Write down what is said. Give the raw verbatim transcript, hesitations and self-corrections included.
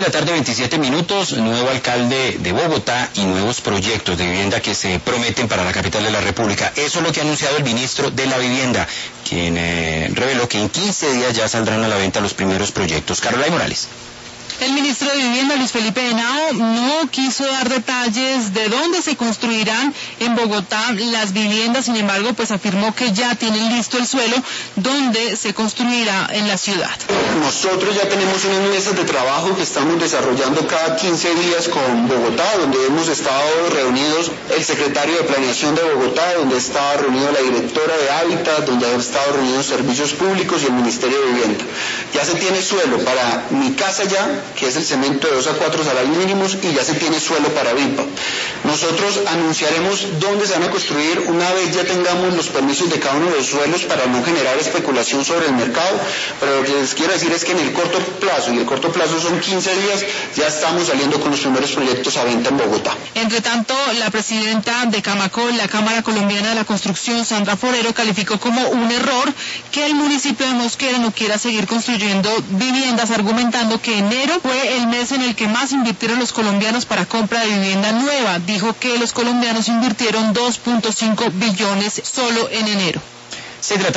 La tarde, veintisiete minutos, nuevo alcalde de Bogotá y nuevos proyectos de vivienda que se prometen para la capital de la República. Eso es lo que ha anunciado el ministro de la Vivienda, quien eh, reveló que en quince días ya saldrán a la venta los primeros proyectos. Carolina Morales. El ministro de Vivienda, Luis Felipe Henao, no quiso dar detalles de dónde se construirán en Bogotá las viviendas, sin embargo, pues afirmó que ya tienen listo el suelo donde se construirá en la ciudad. Nosotros ya tenemos unas mesas de trabajo que estamos desarrollando cada quince días con Bogotá, donde hemos estado reunidos el secretario de Planeación de Bogotá, donde está reunido la directora de Hábitat, donde han estado reunidos Servicios Públicos y el Ministerio de Vivienda. Ya se tiene suelo para Mi Casa Ya, que es el cemento de dos a cuatro salarios mínimos, y ya se tiene suelo para VIPA. Nosotros anunciaremos dónde se van a construir una vez ya tengamos los permisos de cada uno de los suelos para no generar especulación sobre el mercado, pero lo que les quiero decir es que en el corto plazo, y el corto plazo son quince días, ya estamos saliendo con los primeros proyectos a venta en Bogotá. Entre tanto, la presidenta de Camacol, la Cámara Colombiana de la Construcción, Sandra Forero, calificó como un error que el municipio de Mosquera no quiera seguir construyendo viviendas, argumentando que enero fue el mes en el que más invirtieron los colombianos para compra de vivienda nueva. Dijo que los colombianos invirtieron dos punto cinco billones solo en enero. Se trata